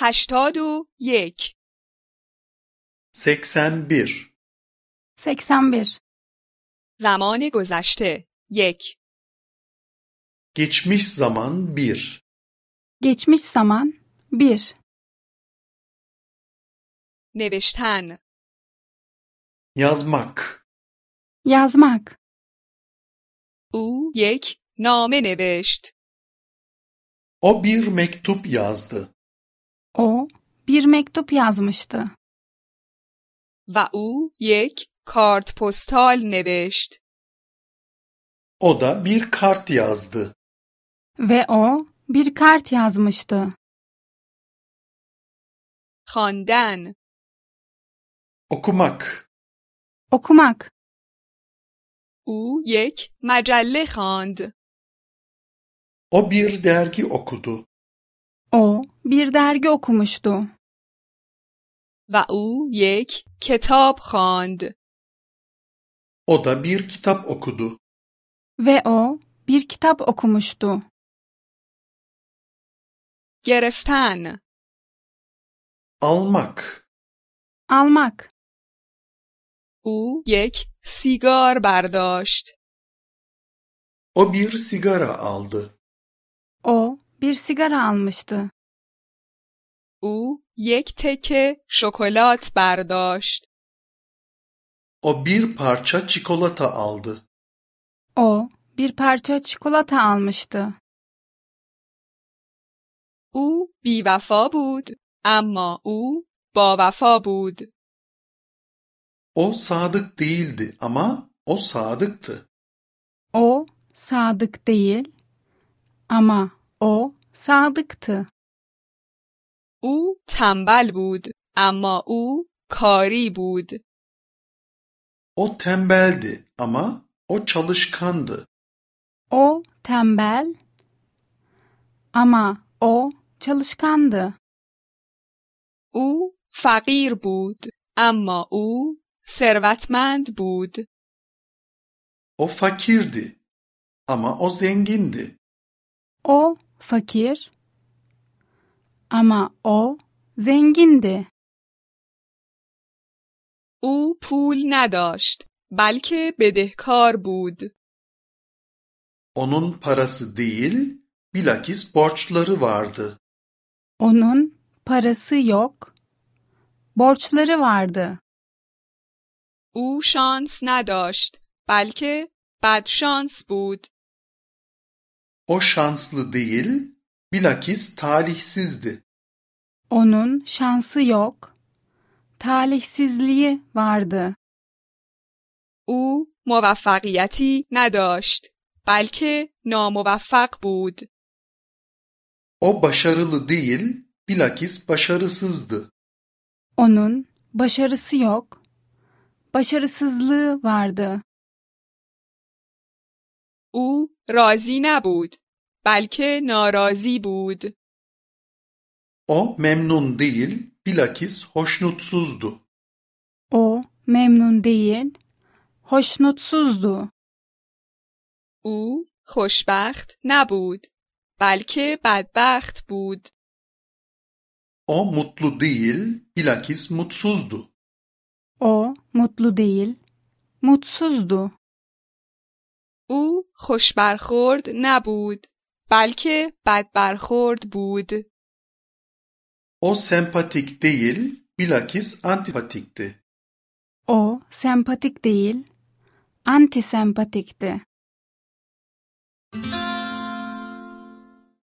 81 81 81. زمان گذشته 1 Geçmiş zaman 1 Geçmiş zaman 1. نوشتن Yazmak Yazmak. او یک نامه نوشت. O bir mektup yazdı. O bir mektup yazmıştı. و او یک کارت پستال نوشت. O da bir kart yazdı. Ve o bir kart yazmıştı. خواندن Okumak Okumak. او یک مجله خواند. O bir dergi okudu. O bir dergi okumuştu. و او یک کتاب خواند. O da bir kitap okudu. Ve o bir kitap okumuştu. گرفتن Almak Almak. او یک سیگار برداشت. O bir sigara aldı. O bir sigara almıştı. او یک تکه شکلات برداشت. O bir parça çikolata aldı. O bir parça çikolata almıştı. او بی‌وفا بود اما او باوفا بود. O sadık değildi ama o sadıktı. O sadık değil ama o sadıktı. او تنبل بود اما او کاری بود. O tembeldi ama o çalışkandı. O tembel ama o çalışkandı. او فقیر بود اما او ثروتمند بود. O fakirdi ama o zengindi. O fakir ama o zengindi. او پول نداشت بلکه بدهکار بود. Onun parası değil, bilakis borçları vardı. Onun parası yok, borçları vardı. او شانس نداشت بلکه بدشانس بود. O şanslı değil, bilakis talihsizdi. Onun şansı yok, talihsizliği vardı. او موفقیتی نداشت بلکه ناموفق بود. O başarılı değil, bilakis başarısızdı. Onun başarısı yok, başarısızlığı vardı. او راضی نبود بلکه ناراضی بود. O memnun değil, bilakis hoşnutsuzdu. O memnun değil, hoşnutsuzdu. او خوشبخت نبود بلکه بدبخت بود. O mutlu değil, bilakis mutsuzdu. O mutlu değil, mutsuzdu. او خوشبرخورد نبود بلکه بدبرخورد بود. O sempatik değil, bilakis antipatikti. O sempatik değil, antisempatikti.